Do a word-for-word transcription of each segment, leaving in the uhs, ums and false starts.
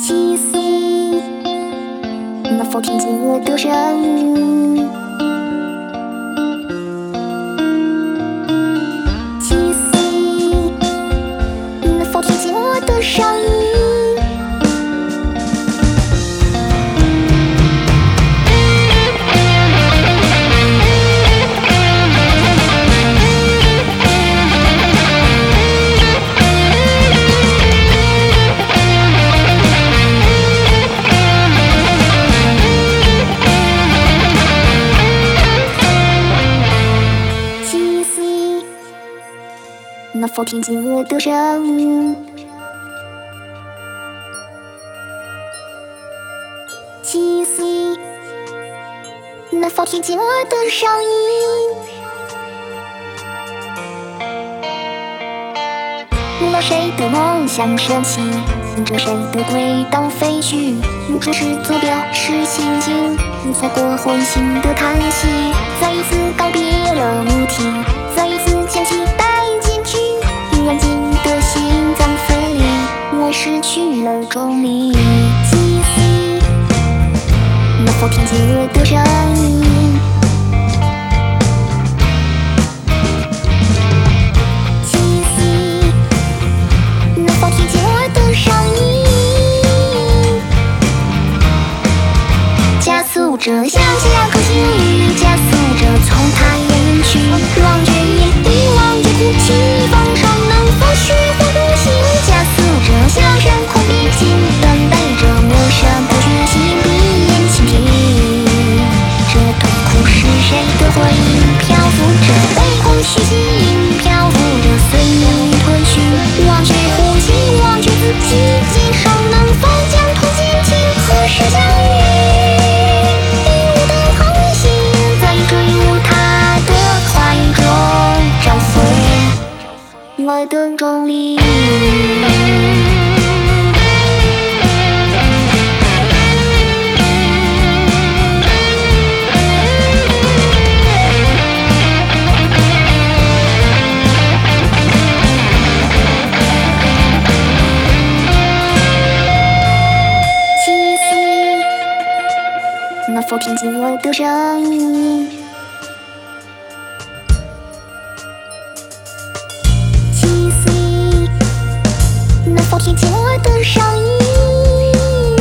七四一，能否听见我的声音？七四一，能否听见我的声音？能否听见我的声音？七四一，能否听见我的声音？若谁的梦想升起，迎着谁的轨道飞去，注视坐标是心境，错过魂心的叹息，再一次告别了母体，再一次牵起带进去，远近的心脏分离，我失去了重力。七四一，能否听见我的声音？七四一，能否听见我的声音？加速着向前两颗心语，加速着从他远去，望着眼底，望着哭泣，放手能否学会独行？加速着向山空边境，等待着陌生的决心，闭眼倾听。这痛苦是谁的回应？漂浮着被空虚吸引，漂浮着随命运吞去，忘却呼吸，忘却自己，接受能否将痛减轻？何时相遇？我的重力。七四一，能否听见我的声音？能否听见我的声音？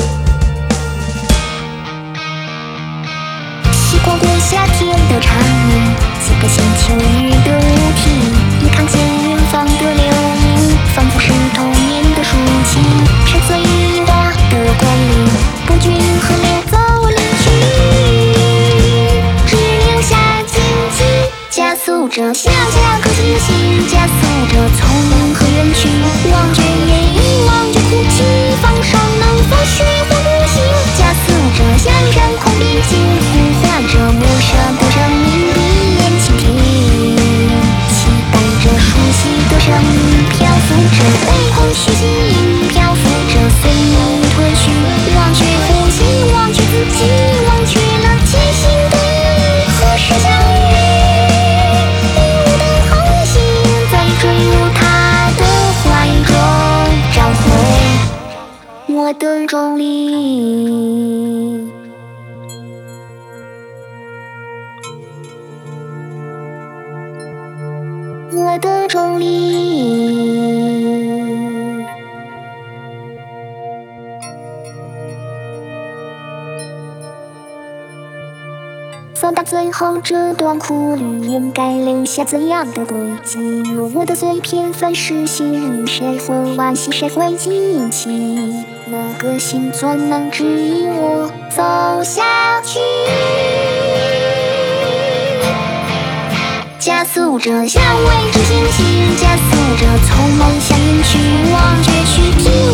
习惯过夏天的长夜，几个星期日的物体，也看见远方的流萤，仿佛是童年的抒情，沉醉于樱花的光里，不觉河流走离去，只留下荆棘，加速着向前两颗星星，加速着从银河远去，望着夜莺，望着哭泣，放手能否学会独行？加速着向山空边境，呼唤着陌生的生命，闭眼倾听，期待着熟悉的声音，漂浮着被空虚吸引，漂浮着随命运吞去，忘却呼吸，忘却自己，忘却了前行的意义。何时相遇？我的重力，我的重力。走到最后这段苦旅，应该留下怎样的轨迹？若我的碎片分是昔日，谁会惋惜，谁会记起？哪个星座能指引我走下去？加速着向未知星星，加速着从梦想远去，忘却躯体。